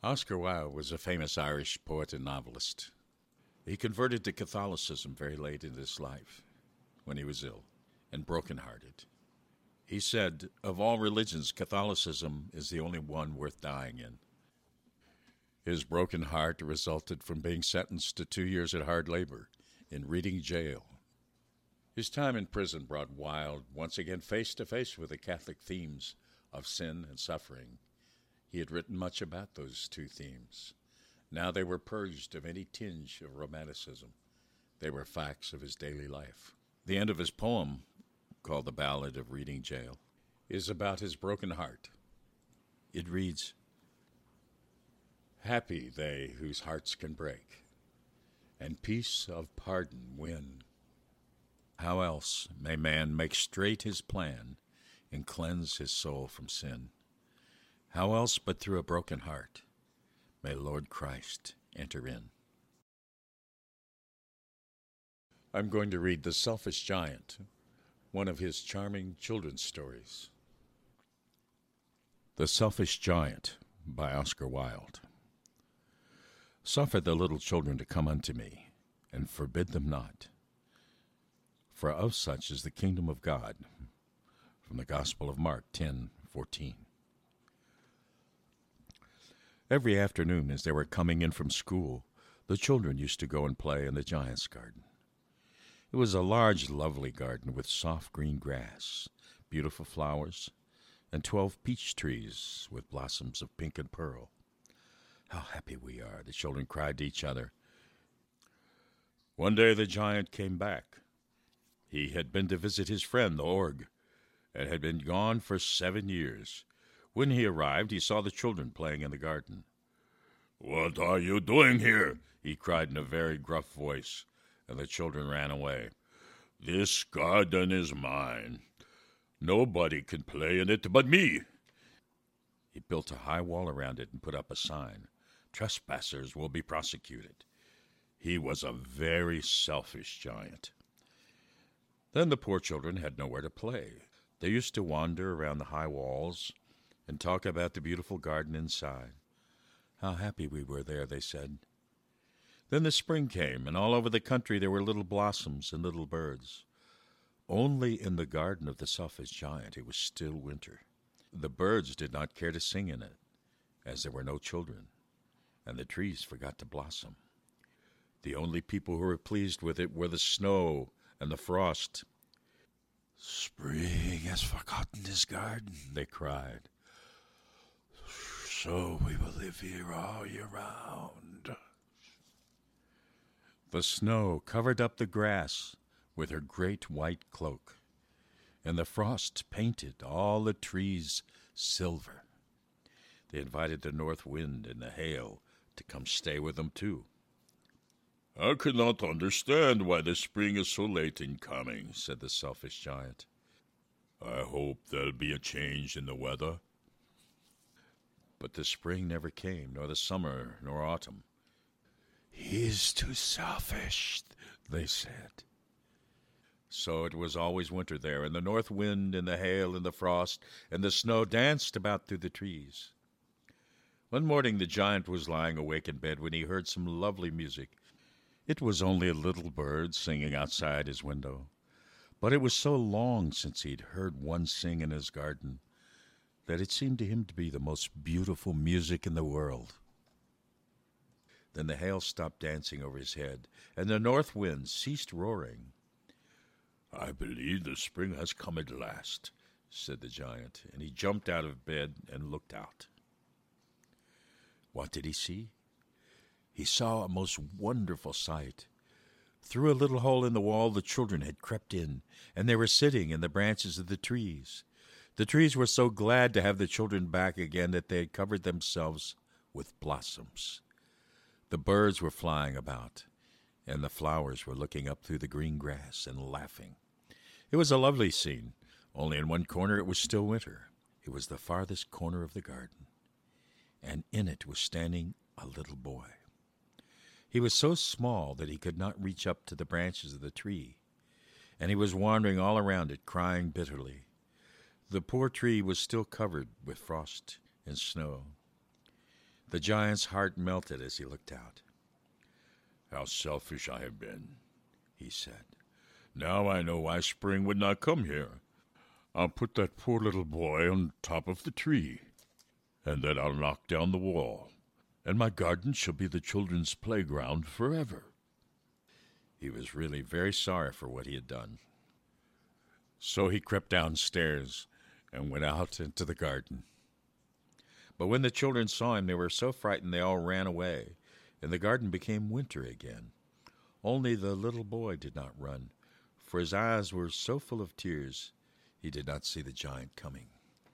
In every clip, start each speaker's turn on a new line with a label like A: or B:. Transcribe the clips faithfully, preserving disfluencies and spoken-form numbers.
A: Oscar Wilde was a famous Irish poet and novelist. He converted to Catholicism very late in his life, when he was ill and broken-hearted. He said, of all religions, Catholicism is the only one worth dying in. His broken heart resulted from being sentenced to two years at hard labor in Reading jail. His time in prison brought Wilde once again face to face with the Catholic themes of sin and suffering. He had written much about those two themes. Now they were purged of any tinge of romanticism. They were facts of his daily life. The end of his poem, called The Ballad of Reading Jail, is about his broken heart. It reads, "Happy they whose hearts can break, and peace of pardon win. How else may man make straight his plan and cleanse his soul from sin? How else but through a broken heart may Lord Christ enter in?" I'm going to read The Selfish Giant, one of his charming children's stories. The Selfish Giant by Oscar Wilde. Suffer the little children to come unto me, and forbid them not. For of such is the kingdom of God. From the Gospel of Mark ten fourteen. Every afternoon as they were coming in from school, the children used to go and play in the giant's garden. It was a large, lovely garden with soft green grass, beautiful flowers, and twelve peach trees with blossoms of pink and pearl. How happy we are, the children cried to each other. One day the giant came back. He had been to visit his friend, the Org, and had been gone for seven years. When he arrived, he saw the children playing in the garden. "What are you doing here?" he cried in a very gruff voice, and the children ran away. "This garden is mine. Nobody can play in it but me." He built a high wall around it and put up a sign, "Trespassers will be prosecuted." He was a very selfish giant. Then the poor children had nowhere to play. They used to wander around the high walls and talk about the beautiful garden inside. How happy we were there, they said. Then the spring came, and all over the country there were little blossoms and little birds. Only in the garden of the selfish giant it was still winter. The birds did not care to sing in it, as there were no children, and the trees forgot to blossom. The only people who were pleased with it were the snow and the frost. "Spring has forgotten his garden," they cried. "So we will live here all year round." The snow covered up the grass with her great white cloak, and the frost painted all the trees silver. They invited the north wind and the hail to come stay with them, too. "I cannot understand why the spring is so late in coming," said the selfish giant. "I hope there'll be a change in the weather." But the spring never came, nor the summer, nor autumn. "He's too selfish," they said. So it was always winter there, and the north wind and the hail and the frost and the snow danced about through the trees. One morning the giant was lying awake in bed when he heard some lovely music. It was only a little bird singing outside his window, but it was so long since he'd heard one sing in his garden that it seemed to him to be the most beautiful music in the world. Then the hail stopped dancing over his head, and the north wind ceased roaring. "I believe the spring has come at last," said the giant, and he jumped out of bed and looked out. What did he see? He saw a most wonderful sight. Through a little hole in the wall the children had crept in, and they were sitting in the branches of the trees. The trees were so glad to have the children back again that they had covered themselves with blossoms. The birds were flying about, and the flowers were looking up through the green grass and laughing. It was a lovely scene, only in one corner it was still winter. It was the farthest corner of the garden, and in it was standing a little boy. He was so small that he could not reach up to the branches of the tree, and he was wandering all around it, crying bitterly. The poor tree was still covered with frost and snow. The giant's heart melted as he looked out. "How selfish I have been," he said. "Now I know why spring would not come here. I'll put that poor little boy on top of the tree, and then I'll knock down the wall, and my garden shall be the children's playground forever." He was really very sorry for what he had done. So he crept downstairs and went out into the garden. But when the children saw him, they were so frightened they all ran away, and the garden became winter again. Only the little boy did not run, for his eyes were so full of tears he did not see the giant coming.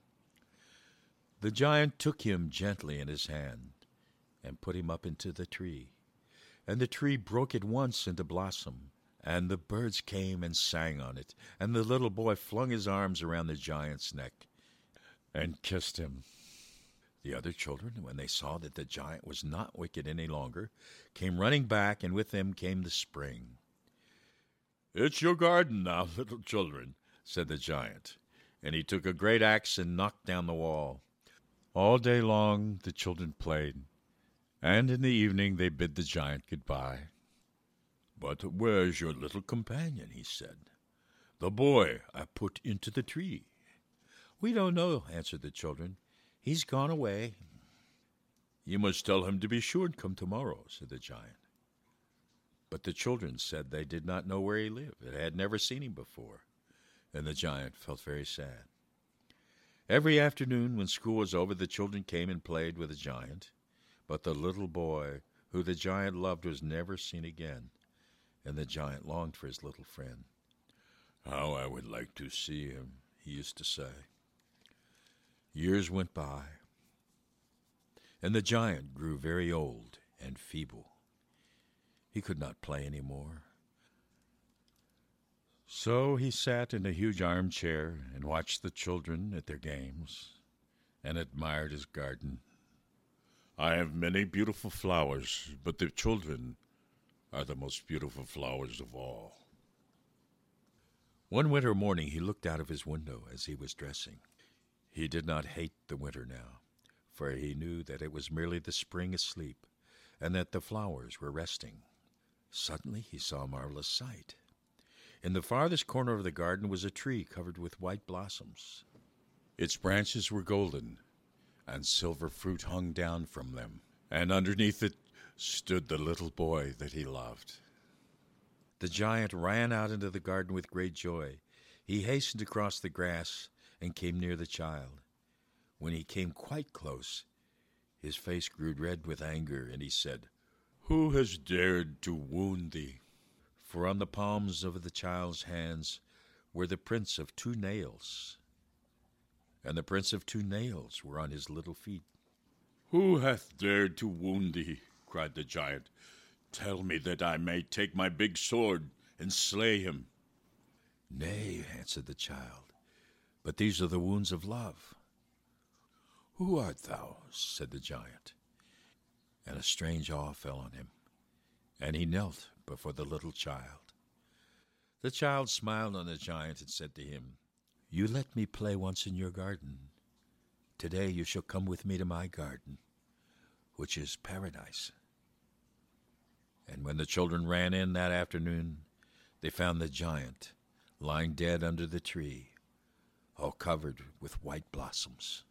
A: The giant took him gently in his hand and put him up into the tree, and the tree broke at once into blossom, and the birds came and sang on it, and the little boy flung his arms around the giant's neck and kissed him. The other children, when they saw that the giant was not wicked any longer, came running back, and with them came the spring. "It's your garden now, little children," said the giant, and he took a great axe and knocked down the wall. All day long the children played, and in the evening they bid the giant goodbye. "But where's your little companion?" he said. "The boy I put into the tree." "We don't know," answered the children. "He's gone away." "You must tell him to be sure and come tomorrow," said the giant. But the children said they did not know where he lived, and had never seen him before, and the giant felt very sad. Every afternoon when school was over, the children came and played with the giant, but the little boy who the giant loved was never seen again, and the giant longed for his little friend. "How I would like to see him," he used to say. Years went by, and the giant grew very old and feeble. He could not play any more. So he sat in a huge armchair and watched the children at their games and admired his garden. "I have many beautiful flowers, but the children are the most beautiful flowers of all." One winter morning he looked out of his window as he was dressing. He did not hate the winter now, for he knew that it was merely the spring asleep, and that the flowers were resting. Suddenly he saw a marvelous sight. In the farthest corner of the garden was a tree covered with white blossoms. Its branches were golden, and silver fruit hung down from them, and underneath it stood the little boy that he loved. The giant ran out into the garden with great joy. He hastened across the grass and came near the child. When he came quite close, his face grew red with anger, and he said, "Who has dared to wound thee?" For on the palms of the child's hands were the prints of two nails, and the prints of two nails were on his little feet. "Who hath dared to wound thee?" cried the giant. "Tell me, that I may take my big sword and slay him." "Nay," answered the child, "but these are the wounds of love." "Who art thou?" said the giant, and a strange awe fell on him, and he knelt before the little child. The child smiled on the giant and said to him, "You let me play once in your garden. Today you shall come with me to my garden, which is paradise." And when the children ran in that afternoon, they found the giant lying dead under the tree, all covered with white blossoms.